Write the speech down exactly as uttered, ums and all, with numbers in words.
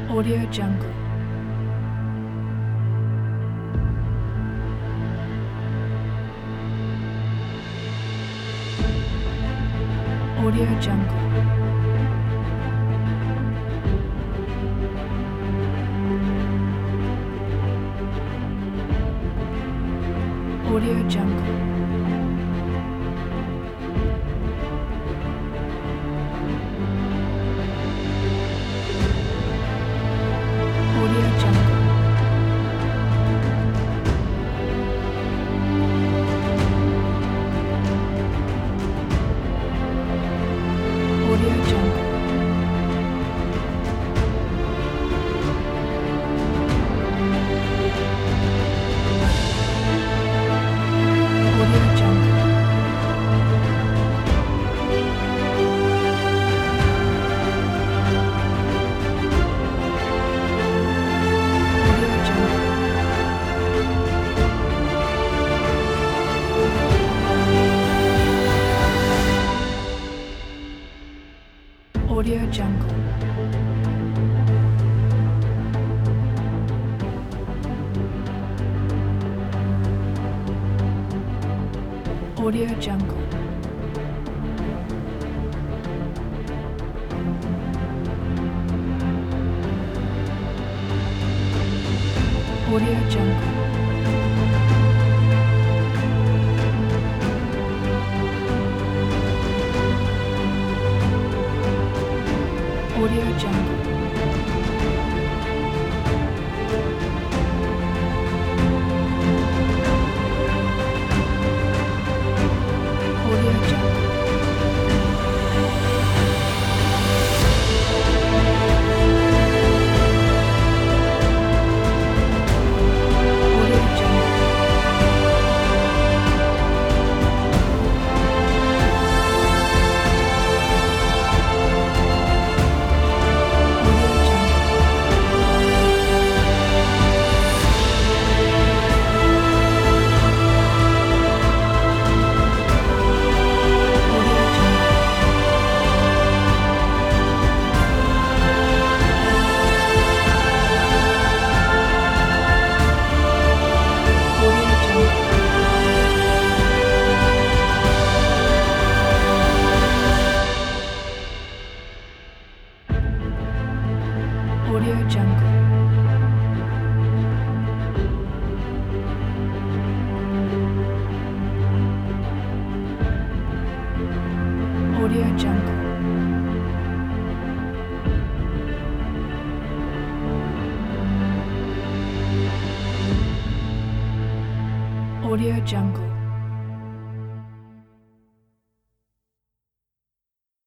Audio Jungle. Audio Jungle. Audio Jungle. Audio Jungle. Audio Jungle. Audio Jungle. Audio Jungle. Audio Jungle. Audio Jungle. Audio Jungle. Audio Jungle. Audio Jungle. Audio Jungle. Audio Jungle. Audio Jungle. Audio Jungle. Audio Jungle. Audio Jungle. Audio Jungle.